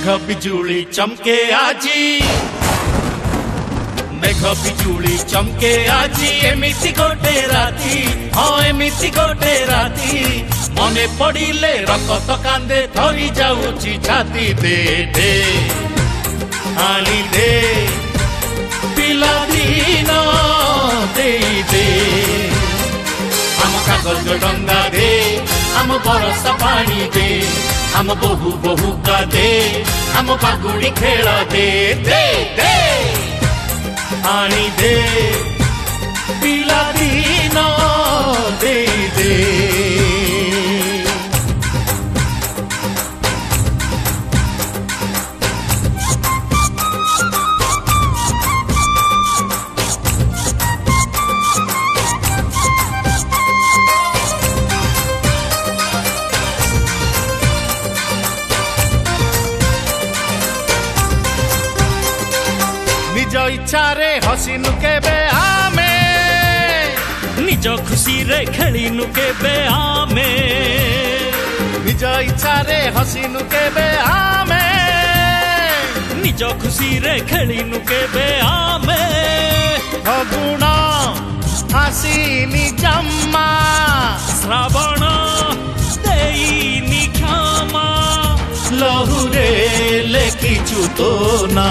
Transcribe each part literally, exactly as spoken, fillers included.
मेघ बिजुली चमके आजी मेघ बिजुली चमके आजी एमिति गोटे राती हाँ एमिति गोटे राती मने पड़िले रकत कांदे थरी जाऊची छाती दे दे आनी दे पिला दिन दे दे आम कागज डंगा दे आम बरसा पानी दे आम बहु बहु का दे आम बागुड़ी खेल दे दे दे आनी दे पिला दिन दे दे निज इच्छा रे हसीनु केबे आमे निज खुशी रे खेलीनु केबे आमे निज इच्छा रे हसीनु केबे आमे निज खुशी रे खेलीनु केबे आमे फगुण आसीनी जम्मा श्रावण देईनी क्षमा लहुरे लेखिछु तो ना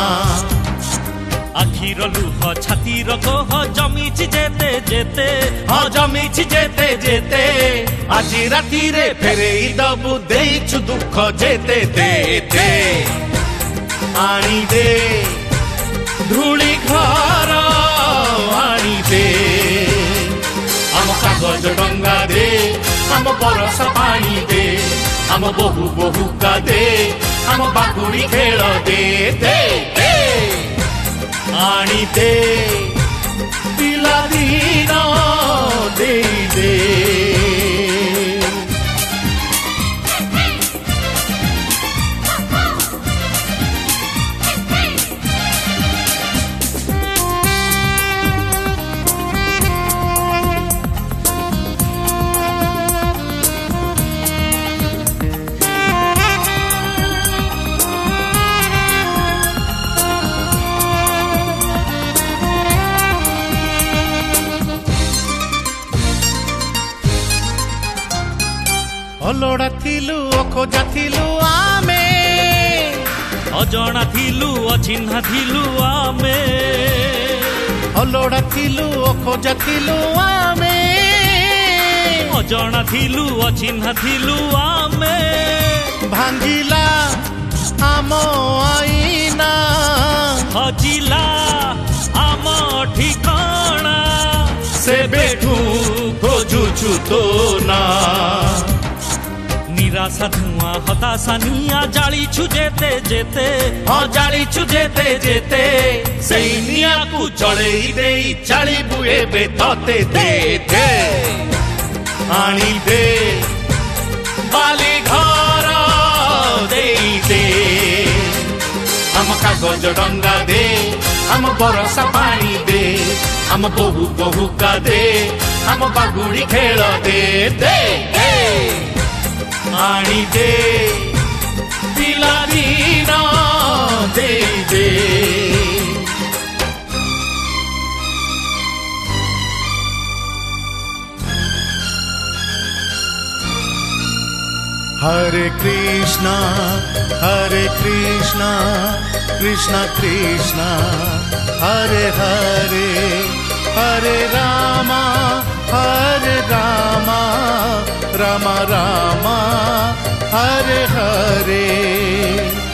आखिर लुह छातीर कोह जमीछि जेते जेते हाँ जमीछि जेते जेते आजी राती रे फेरेई दबु देइछु दुख जेते दे दे आनी दे धूली घर आनी दे आम कागज डंगा दे आम बरसा पानी दे आम बहु बहु का दे आम बागुड़ी खेल दे दे दे आनी दे पिला दिन दे दे अलोड़ा थिलु अखोजा थिलु आमे अजणा थिलु अचिन्हा थिलु आमे अलोड़ा थिलु अखोजा थिलु आमे अजणा थिलु अचिन्हा थिलु आमे भांगिला आम आईना हजिला आम ठिकाना से बेठू खोजुछु तो ना निराशा धुआं हताशा निया जालिछु जेते जेते हाँ जालिछु जेते जेते सेई निया को चढ़ेई देई चाली बुए बे तते दे दे आनी दे बाली घर दे दे आम कागज डंगा दे आम बरसा पानी दे आम बहु बहु का दे आम बागुड़ी खेल दे दे दे आनी दे पिला दिन दे दे हरे कृष्णा हरे कृष्णा कृष्णा कृष्णा हरे हरे हरे रामा हरे रामा रामा रामा हरे हरे।